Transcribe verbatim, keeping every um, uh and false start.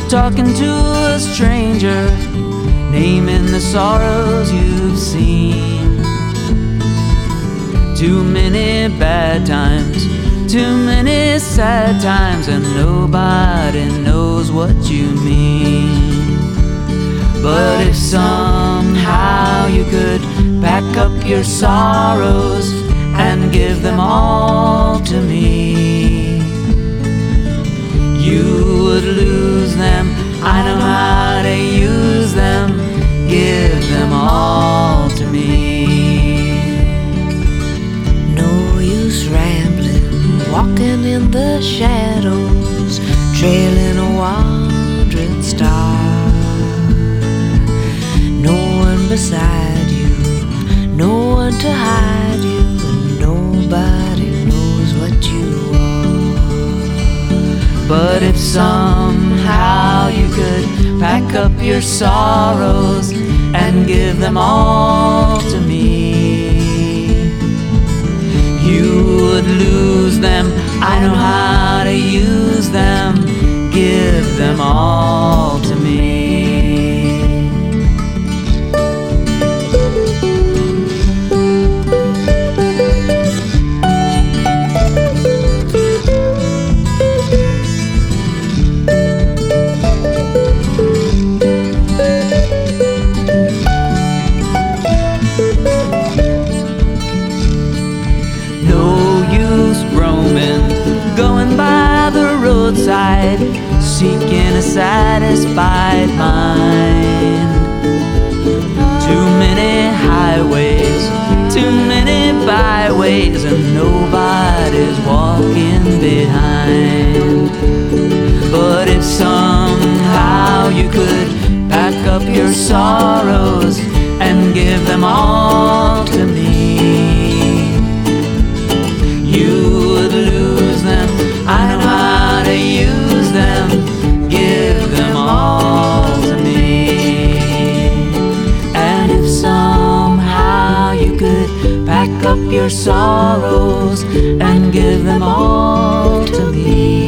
talking to a stranger, naming the sorrows you've seen. Too many bad times, too many sad times, and nobody knows what you mean. But if somehow you could pack up your sorrows and give them all to me, you would lose them. I know how to use them. Give them all to me. No use rambling, walking in the shadows, trailing a wandering star. No one beside you, no one to hide you, and nobody knows what you are. But if somehow you could pack up your sorrows and give them all to me, you would lose them. I know how to use them. Give them all to me. Going by the roadside, seeking a satisfied mind. Too many highways, too many byways, and nobody's walking behind. But if somehow you could pack up your sorrows and give them all to me, you would lose them. I know how to use them. Give them all to me. And if somehow you could pack up your sorrows and give them all to me,